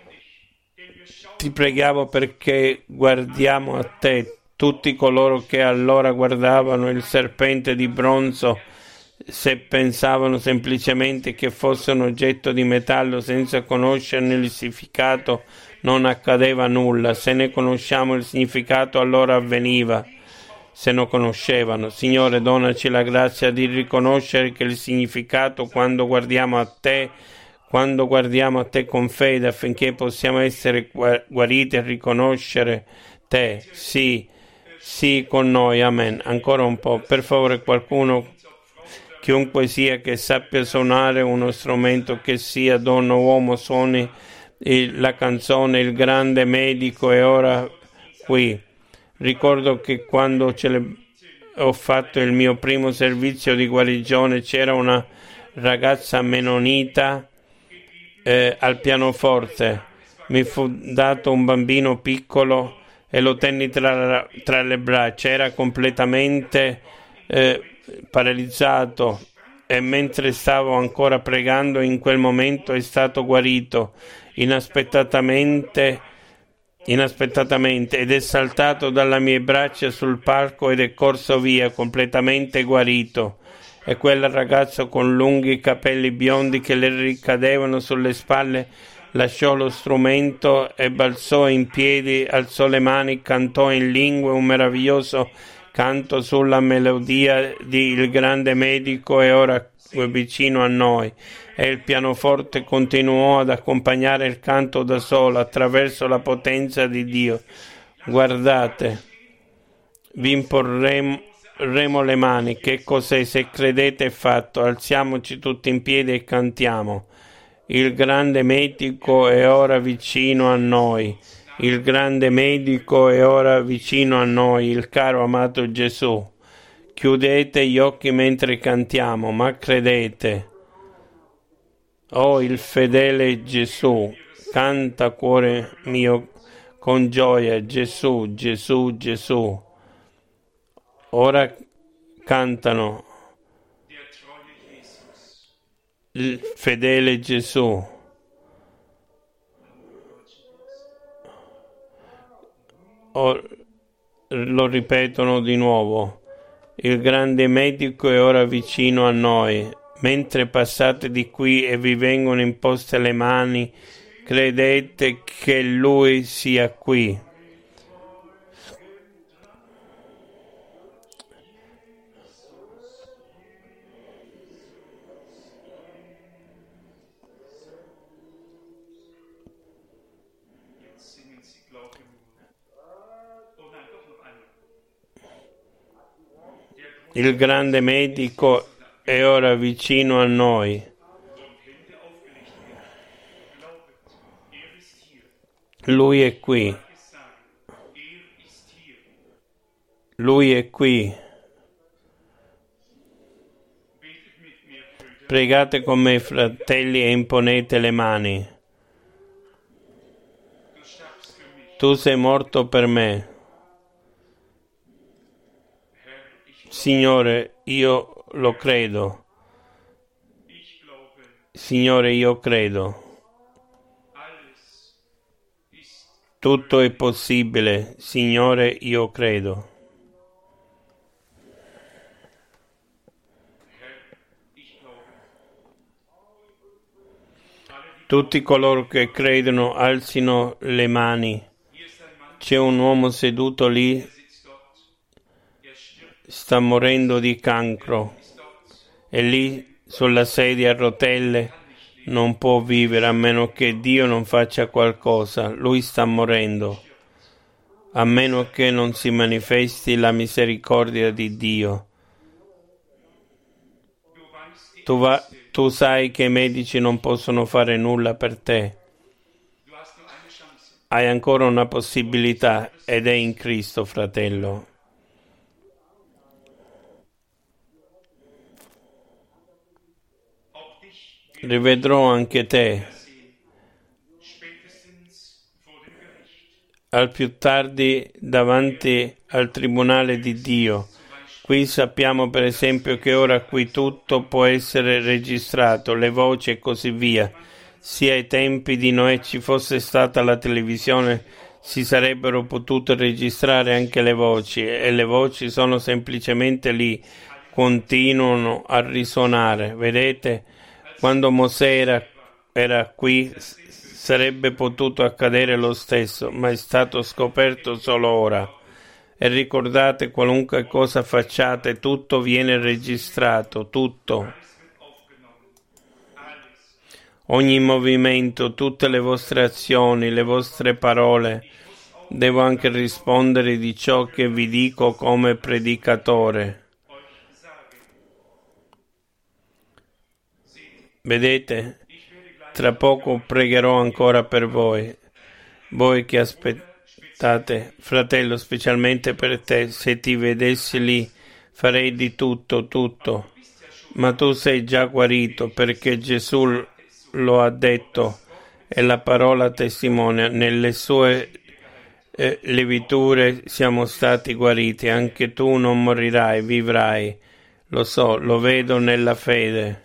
Ti preghiamo perché guardiamo a te. Tutti coloro che allora guardavano il serpente di bronzo, se pensavano semplicemente che fosse un oggetto di metallo senza conoscerne il significato, non accadeva nulla. Se ne conosciamo il significato, allora avveniva. Se non conoscevano, Signore, donaci la grazia di riconoscere che il significato quando guardiamo a te con fede, affinché possiamo essere guariti e riconoscere te. Sì, con noi, amen. Ancora un po', per favore, qualcuno, chiunque sia che sappia suonare uno strumento, che sia donna o uomo, suoni la canzone Il grande medico è ora qui. Ricordo che quando ho fatto il mio primo servizio di guarigione c'era una ragazza mennonita al pianoforte. Mi fu dato un bambino piccolo e lo tenni tra le braccia. Era completamente paralizzato e mentre stavo ancora pregando in quel momento è stato guarito inaspettatamente ed è saltato dalle mie braccia sul palco ed è corso via completamente guarito. E quel ragazzo con lunghi capelli biondi che le ricadevano sulle spalle lasciò lo strumento e balzò in piedi, alzò le mani, cantò in lingue un meraviglioso canto sulla melodia di Il grande medico è ora vicino a noi, e il pianoforte continuò ad accompagnare il canto da solo attraverso la potenza di Dio. Guardate, vi imporremo le mani. Che cos'è? Se credete è fatto. Alziamoci tutti in piedi e cantiamo. Il grande medico è ora vicino a noi. Il grande medico è ora vicino a noi, il caro amato Gesù. Chiudete gli occhi mentre cantiamo, ma credete. Oh, il fedele Gesù, canta cuore mio con gioia, Gesù, Gesù, Gesù. Ora cantano il fedele Gesù. Lo ripetono di nuovo. Il grande medico è ora vicino a noi. Mentre passate di qui e vi vengono imposte le mani, credete che Lui sia qui. Il grande medico è ora vicino a noi. Lui è qui. Lui è qui. Pregate con me, fratelli, e imponete le mani. Tu sei morto per me. Signore, io lo credo. Signore, io credo. Tutto è possibile. Signore, io credo. Tutti coloro che credono alzino le mani. C'è un uomo seduto lì. Sta morendo di cancro, e lì sulla sedia a rotelle non può vivere a meno che Dio non faccia qualcosa. Lui sta morendo, a meno che non si manifesti la misericordia di Dio. Tu sai che i medici non possono fare nulla per te. Hai ancora una possibilità ed è in Cristo, fratello. Rivedrò anche te al più tardi davanti al tribunale di Dio. Qui sappiamo per esempio che ora qui tutto può essere registrato, le voci e così via. Se ai tempi di Noè ci fosse stata la televisione, si sarebbero potute registrare anche le voci, e le voci sono semplicemente lì, continuano a risuonare. Vedete? Quando Mosè era qui sarebbe potuto accadere lo stesso, ma è stato scoperto solo ora. E ricordate, qualunque cosa facciate, tutto viene registrato, tutto. Ogni movimento, tutte le vostre azioni, le vostre parole. Devo anche rispondere di ciò che vi dico come predicatore. Vedete, tra poco pregherò ancora per voi. Voi che aspettate, fratello, specialmente per te, se ti vedessi lì, farei di tutto. Ma tu sei già guarito, perché Gesù lo ha detto, e la parola testimonia. Nelle sue leviture siamo stati guariti. Anche tu non morirai, vivrai. Lo so, lo vedo nella fede.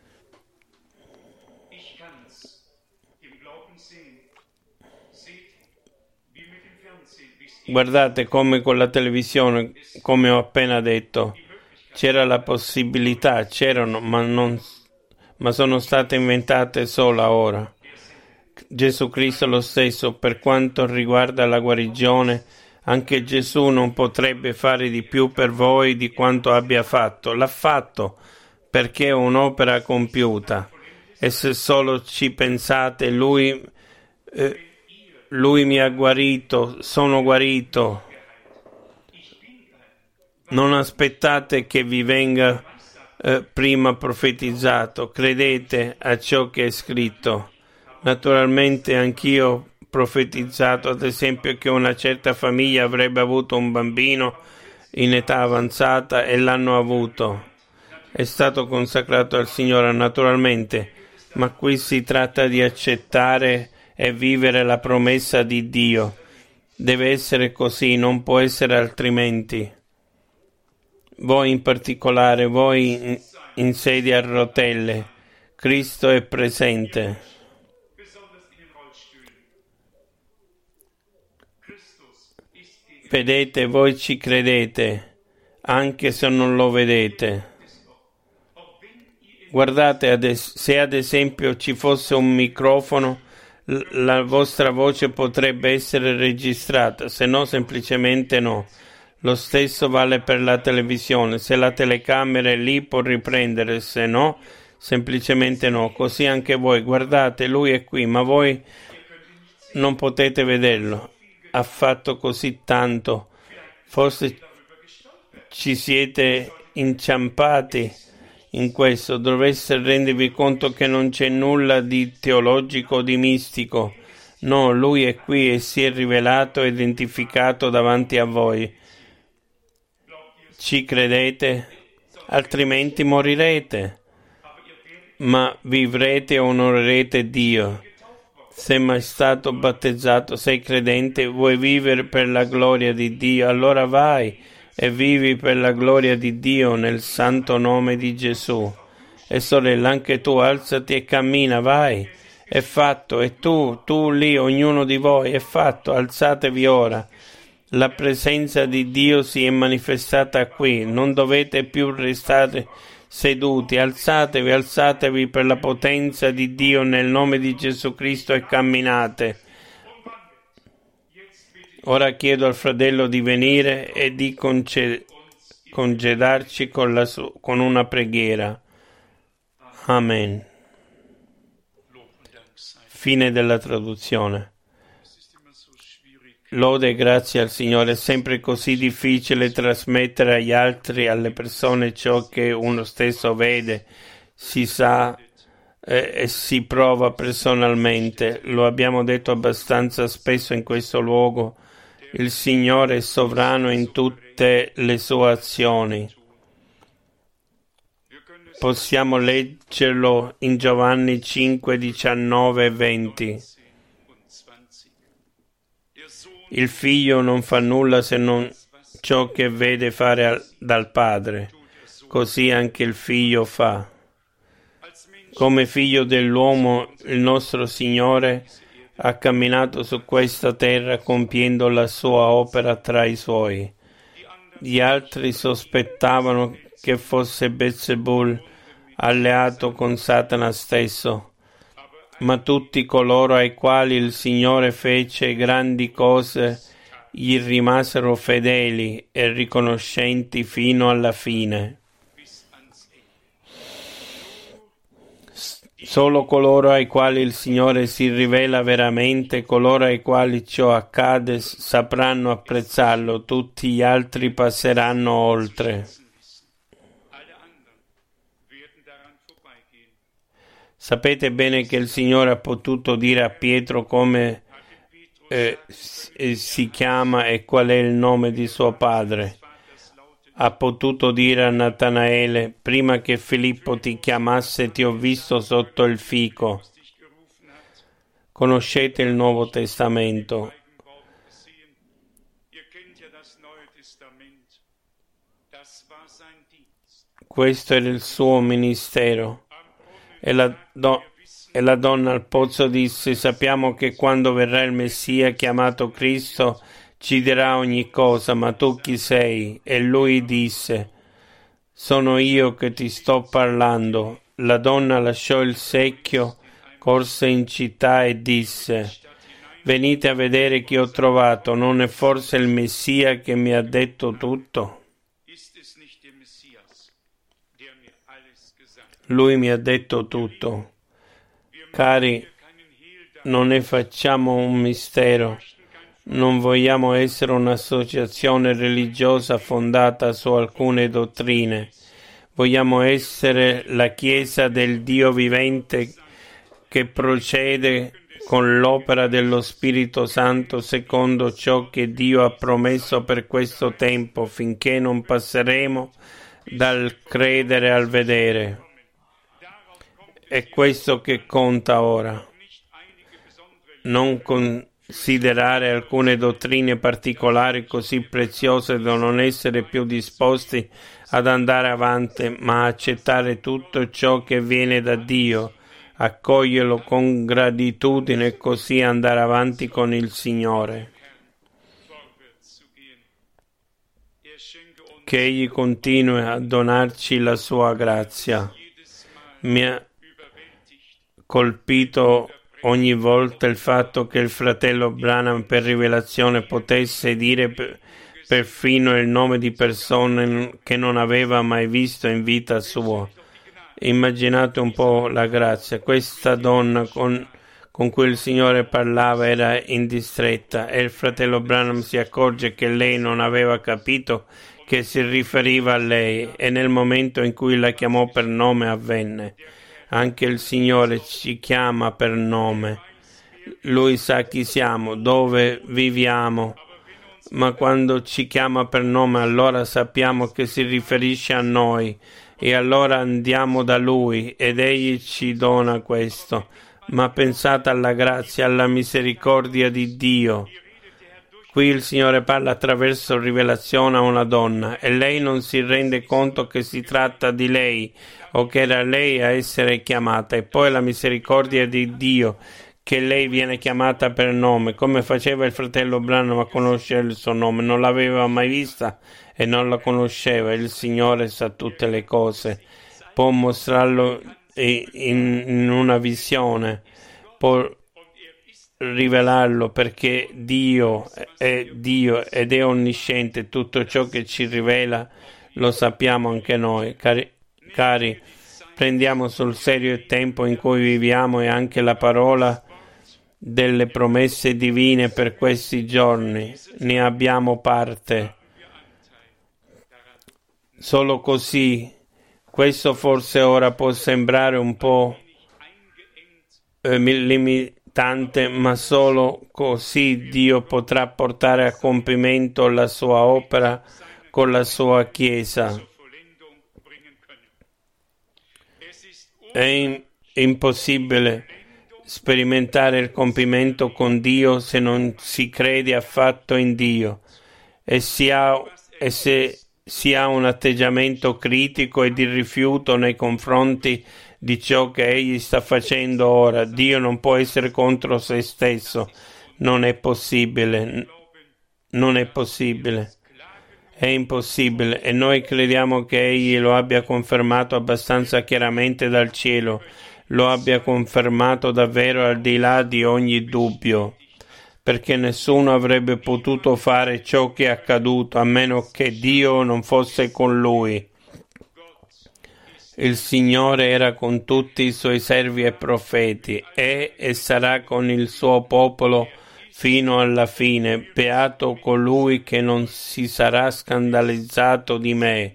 Guardate come con la televisione, come ho appena detto, c'era la possibilità, c'erano, ma sono state inventate solo ora. Gesù Cristo lo stesso. Per quanto riguarda la guarigione, anche Gesù non potrebbe fare di più per voi di quanto abbia fatto. L'ha fatto perché è un'opera compiuta. E se solo ci pensate, Lui mi ha guarito, sono guarito. Non aspettate che vi venga prima profetizzato, credete a ciò che è scritto. Naturalmente anch'io ho profetizzato, ad esempio, che una certa famiglia avrebbe avuto un bambino in età avanzata e l'hanno avuto. È stato consacrato al Signore, naturalmente, ma qui si tratta di accettare e vivere la promessa di Dio. Deve essere così, non può essere altrimenti. Voi in particolare, voi in sedia a rotelle, Cristo è presente. Vedete, voi ci credete, anche se non lo vedete. Guardate, se ad esempio ci fosse un microfono, la vostra voce potrebbe essere registrata, se no semplicemente no. Lo stesso vale per la televisione, se la telecamera è lì può riprendere, se no semplicemente no. Così anche voi, guardate, lui è qui, ma voi non potete vederlo. Ha fatto così tanto, forse ci siete inciampati in questo, dovreste rendervi conto che non c'è nulla di teologico o di mistico. No, lui è qui e si è rivelato e identificato davanti a voi. Ci credete? Altrimenti morirete, ma vivrete e onorerete Dio. Sei mai stato battezzato, sei credente, vuoi vivere per la gloria di Dio, allora vai e vivi per la gloria di Dio nel santo nome di Gesù. E sorella, anche tu alzati e cammina, vai, è fatto, e tu lì, ognuno di voi, è fatto, alzatevi ora. La presenza di Dio si è manifestata qui, non dovete più restare seduti, alzatevi per la potenza di Dio nel nome di Gesù Cristo e camminate. Ora chiedo al fratello di venire e di congedarci con una preghiera. Amen. Fine della traduzione. Lode e grazie al Signore, è sempre così difficile trasmettere agli altri, alle persone, ciò che uno stesso vede, si sa e si prova personalmente. Lo abbiamo detto abbastanza spesso in questo luogo. Il Signore è sovrano in tutte le sue azioni. Possiamo leggerlo in Giovanni 5, 19 e 20. Il figlio non fa nulla se non ciò che vede fare dal padre, così anche il figlio fa. Come figlio dell'uomo, il nostro Signore ha camminato su questa terra compiendo la sua opera tra i suoi. Gli altri sospettavano che fosse Beelzebul alleato con Satana stesso. Ma tutti coloro ai quali il Signore fece grandi cose gli rimasero fedeli e riconoscenti fino alla fine. Solo coloro ai quali il Signore si rivela veramente, coloro ai quali ciò accade, sapranno apprezzarlo, tutti gli altri passeranno oltre. Sapete bene che il Signore ha potuto dire a Pietro come si chiama e qual è il nome di suo padre. Ha potuto dire a Natanaele: prima che Filippo ti chiamasse ti ho visto sotto il fico. Conoscete il Nuovo Testamento. Questo era il suo ministero. E la donna al pozzo disse: sappiamo che quando verrà il Messia chiamato Cristo ci dirà ogni cosa, ma tu chi sei? E lui disse: sono io che ti sto parlando. La donna lasciò il secchio corse in città e disse: venite a vedere chi ho trovato, non è forse il Messia che mi ha detto tutto? Lui mi ha detto tutto. Cari, non ne facciamo un mistero. Non vogliamo essere un'associazione religiosa fondata su alcune dottrine. Vogliamo essere la Chiesa del Dio vivente che procede con l'opera dello Spirito Santo secondo ciò che Dio ha promesso per questo tempo, finché non passeremo dal credere al vedere. È questo che conta ora. Non considerare alcune dottrine particolari così preziose da non essere più disposti ad andare avanti, ma accettare tutto ciò che viene da Dio, accoglierlo con gratitudine e così andare avanti con il Signore. Che Egli continui a donarci la sua grazia. Mi ha colpito ogni volta il fatto che il fratello Branham per rivelazione potesse dire perfino il nome di persone che non aveva mai visto in vita sua. Immaginate un po' la grazia. Questa donna con cui il Signore parlava era in distretta e il fratello Branham si accorge che lei non aveva capito che si riferiva a lei e nel momento in cui la chiamò per nome avvenne. Anche il Signore ci chiama per nome. Lui sa chi siamo, dove viviamo, ma quando ci chiama per nome allora sappiamo che si riferisce a noi e allora andiamo da Lui ed Egli ci dona questo. Ma pensate alla grazia, alla misericordia di Dio. Qui il Signore parla attraverso rivelazione a una donna e lei non si rende conto che si tratta di lei o che era lei a essere chiamata, e poi la misericordia di Dio che lei viene chiamata per nome, come faceva il fratello Branham a conoscere il suo nome. Non l'aveva mai vista e non la conosceva. Il Signore sa tutte le cose, può mostrarlo in una visione, può rivelarlo, perché Dio è Dio ed è onnisciente. Tutto ciò che ci rivela lo sappiamo anche noi. Cari, prendiamo sul serio il tempo in cui viviamo e anche la parola delle promesse divine per questi giorni. Ne abbiamo parte. Solo così, questo forse ora può sembrare un po' limitante, ma solo così Dio potrà portare a compimento la sua opera con la sua Chiesa. È impossibile sperimentare il compimento con Dio se non si crede affatto in Dio e se si ha un atteggiamento critico e di rifiuto nei confronti di ciò che Egli sta facendo ora. Dio non può essere contro se stesso. Non è possibile. Non è possibile. È impossibile, e noi crediamo che Egli lo abbia confermato abbastanza chiaramente dal cielo, lo abbia confermato davvero al di là di ogni dubbio, perché nessuno avrebbe potuto fare ciò che è accaduto a meno che Dio non fosse con lui. Il Signore era con tutti i suoi servi e profeti, è e sarà con il suo popolo fino alla fine. Beato colui che non si sarà scandalizzato di me.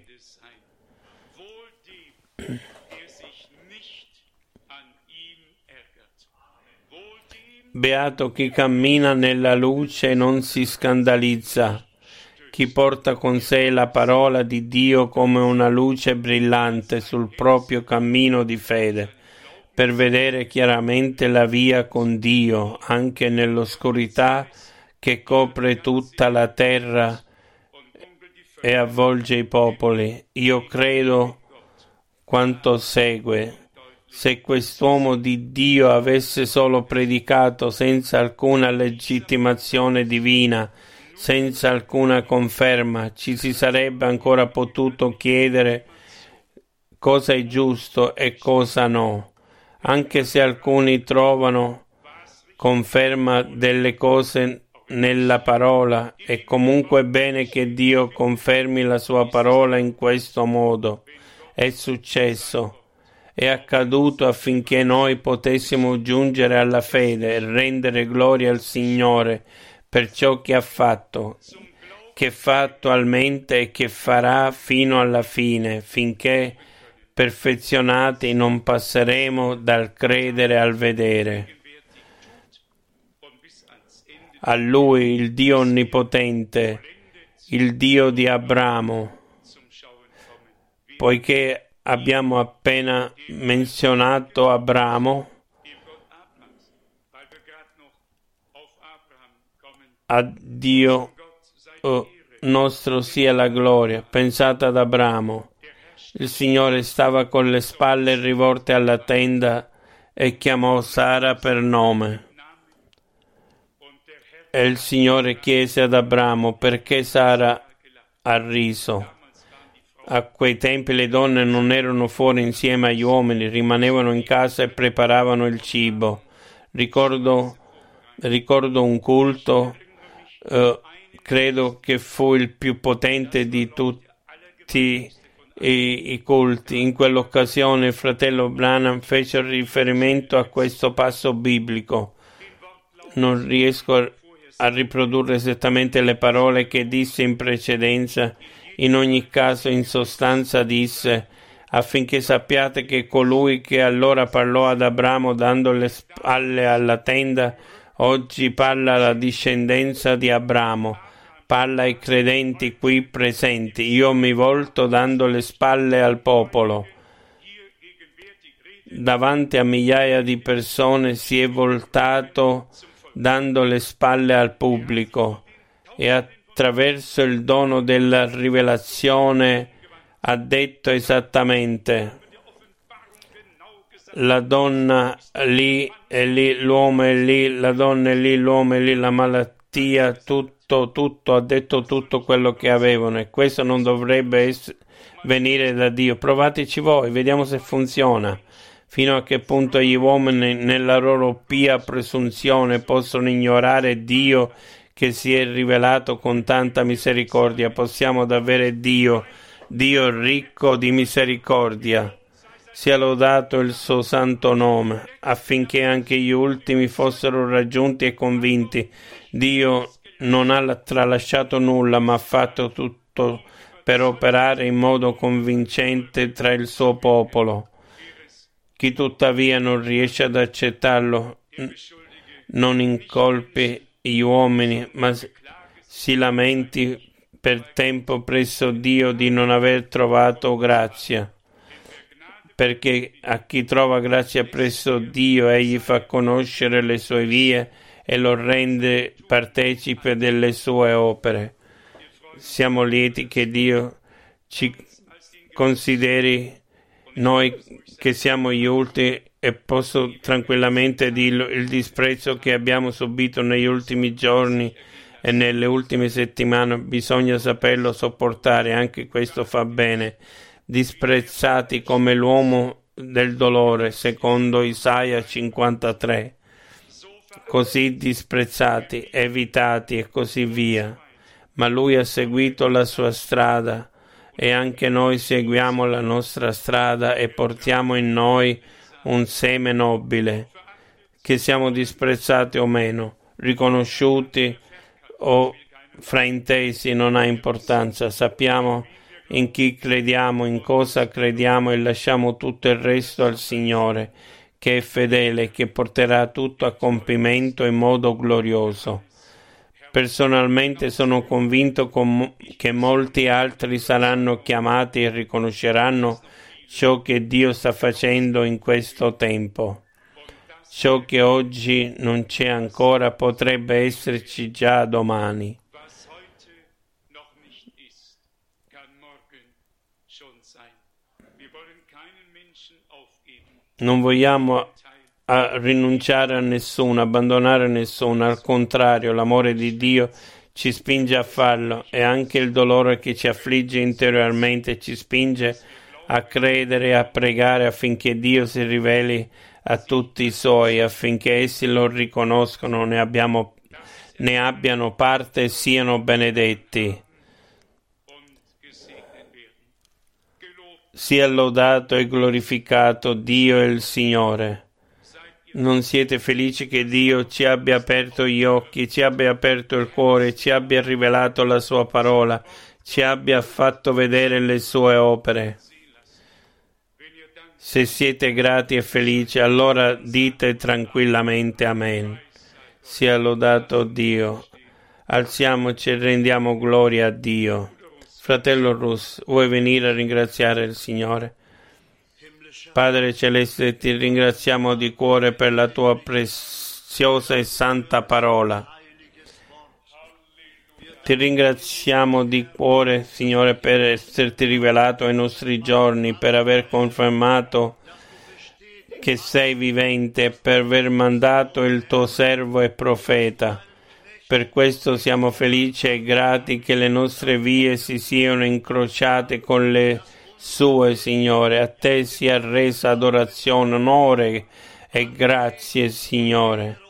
Beato chi cammina nella luce e non si scandalizza, chi porta con sé la parola di Dio come una luce brillante sul proprio cammino di fede, per vedere chiaramente la via con Dio, anche nell'oscurità che copre tutta la terra e avvolge i popoli. Io credo quanto segue. Se quest'uomo di Dio avesse solo predicato senza alcuna legittimazione divina, senza alcuna conferma, ci si sarebbe ancora potuto chiedere cosa è giusto e cosa no. anche se alcuni trovano conferma delle cose nella parola. È comunque bene che Dio confermi la sua parola in questo modo. È successo, è accaduto affinché noi potessimo giungere alla fede e rendere gloria al Signore per ciò che ha fatto, che fa attualmente e che farà fino alla fine, finché perfezionati non passeremo dal credere al vedere. A Lui, il Dio Onnipotente, il Dio di Abramo, poiché abbiamo appena menzionato Abramo, a Dio nostro sia la gloria. Pensate ad Abramo. Il Signore stava con le spalle rivolte alla tenda e chiamò Sara per nome. E il Signore chiese ad Abramo: perché Sara ha riso? A quei tempi le donne non erano fuori insieme agli uomini, rimanevano in casa e preparavano il cibo. Ricordo un culto, credo che fu il più potente di tutti i culti. In quell'occasione il fratello Branham fece riferimento a questo passo biblico. Non riesco a riprodurre esattamente le parole che disse in precedenza. In ogni caso, in sostanza disse: affinché sappiate che colui che allora parlò ad Abramo dando le spalle alla tenda, oggi parla alla discendenza di Abramo, parla ai credenti qui presenti. Io mi volto dando le spalle al popolo. Davanti a migliaia di persone si è voltato dando le spalle al pubblico e attraverso il dono della rivelazione ha detto esattamente: la donna lì e lì, l'uomo è lì, la donna è lì, l'uomo è lì, la malattia, tutto, ha detto tutto quello che avevano, e questo non dovrebbe venire da Dio. Provateci voi, vediamo se funziona. Fino a che punto gli uomini nella loro pia presunzione possono ignorare Dio che si è rivelato con tanta misericordia. Possiamo davvero Dio ricco di misericordia. Sia lodato il suo santo nome, affinché anche gli ultimi fossero raggiunti e convinti. Dio non ha tralasciato nulla, ma ha fatto tutto per operare in modo convincente tra il suo popolo. Chi tuttavia non riesce ad accettarlo non incolpi gli uomini, ma si lamenti per tempo presso Dio di non aver trovato grazia. Perché a chi trova grazia presso Dio, egli fa conoscere le sue vie e lo rende partecipe delle sue opere. Siamo lieti che Dio ci consideri noi che siamo gli ultimi, e posso tranquillamente dirlo: il disprezzo che abbiamo subito negli ultimi giorni e nelle ultime settimane bisogna saperlo sopportare, anche questo fa bene. Disprezzati come l'uomo del dolore, secondo Isaia 53, così disprezzati, evitati e così via. Ma lui ha seguito la sua strada e anche noi seguiamo la nostra strada e portiamo in noi un seme nobile. Che siamo disprezzati o meno, riconosciuti o fraintesi non ha importanza. Sappiamo in chi crediamo, in cosa crediamo, e lasciamo tutto il resto al Signore, che è fedele e che porterà tutto a compimento in modo glorioso. Personalmente sono convinto che molti altri saranno chiamati e riconosceranno ciò che Dio sta facendo in questo tempo. Ciò che oggi non c'è ancora potrebbe esserci già domani. Non vogliamo rinunciare a nessuno, abbandonare nessuno. Al contrario, l'amore di Dio ci spinge a farlo, e anche il dolore che ci affligge interiormente ci spinge a credere e a pregare affinché Dio si riveli a tutti i suoi, affinché essi lo riconoscano, ne abbiano parte e siano benedetti. Sia lodato e glorificato Dio il Signore. Non siete felici che Dio ci abbia aperto gli occhi, ci abbia aperto il cuore, ci abbia rivelato la sua parola, ci abbia fatto vedere le sue opere? Se siete grati e felici, allora dite tranquillamente Amen. Sia lodato Dio. Alziamoci e rendiamo gloria a Dio. Fratello Rus, vuoi venire a ringraziare il Signore? Padre Celeste, ti ringraziamo di cuore per la tua preziosa e santa parola. Ti ringraziamo di cuore, Signore, per esserti rivelato ai nostri giorni, per aver confermato che sei vivente, per aver mandato il tuo servo e profeta. Per questo siamo felici e grati che le nostre vie si siano incrociate con le sue, Signore. A te sia resa adorazione, onore e grazie, Signore.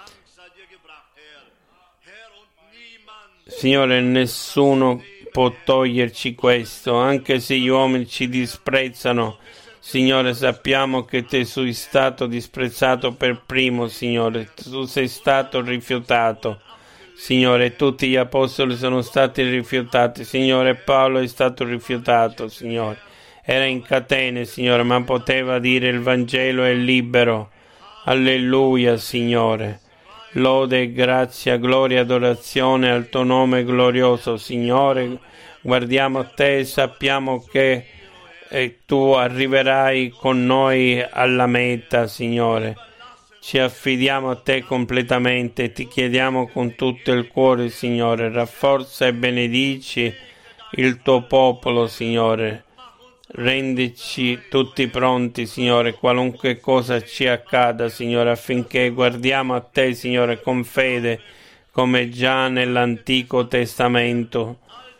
Signore, nessuno può toglierci questo, anche se gli uomini ci disprezzano. Signore, sappiamo che te sei stato disprezzato per primo, Signore. Tu sei stato rifiutato. Signore, tutti gli apostoli sono stati rifiutati. Signore, Paolo è stato rifiutato, Signore. Era in catene, Signore, ma poteva dire il Vangelo è libero. Alleluia, Signore. Lode, grazia, gloria, adorazione al tuo nome glorioso, Signore. Guardiamo a te e sappiamo che tu arriverai con noi alla meta, Signore. Ci affidiamo a te completamente, ti chiediamo con tutto il cuore, Signore, rafforza e benedici il tuo popolo, Signore. Rendici tutti pronti, Signore, qualunque cosa ci accada, Signore, affinché guardiamo a te, Signore, con fede, come già nell'Antico Testamento.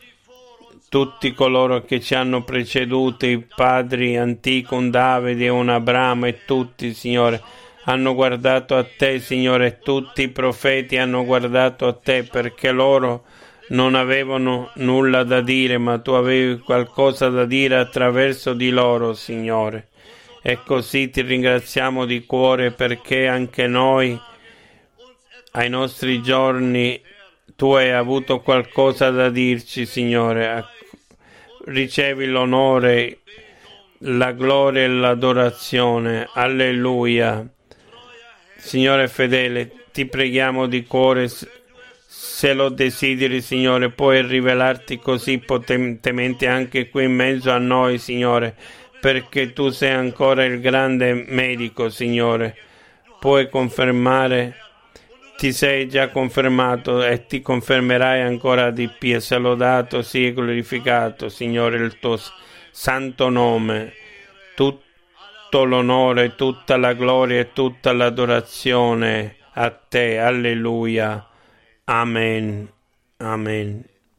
Tutti coloro che ci hanno preceduto, i padri antichi, un Davide e un Abramo e tutti, Signore, hanno guardato a te, Signore, tutti i profeti hanno guardato a te perché loro non avevano nulla da dire, ma tu avevi qualcosa da dire attraverso di loro, Signore. E così ti ringraziamo di cuore perché anche noi, ai nostri giorni, tu hai avuto qualcosa da dirci, Signore. Ricevi l'onore, la gloria e l'adorazione. Alleluia. Signore fedele, ti preghiamo di cuore, se lo desideri, Signore, puoi rivelarti così potentemente anche qui in mezzo a noi, Signore, perché tu sei ancora il grande medico, Signore. Puoi confermare, ti sei già confermato e ti confermerai ancora di più. Sia lodato, sia glorificato, Signore, il tuo santo nome. Tutto l'onore, tutta la gloria e tutta l'adorazione a te. Alleluia. Amen. Amen.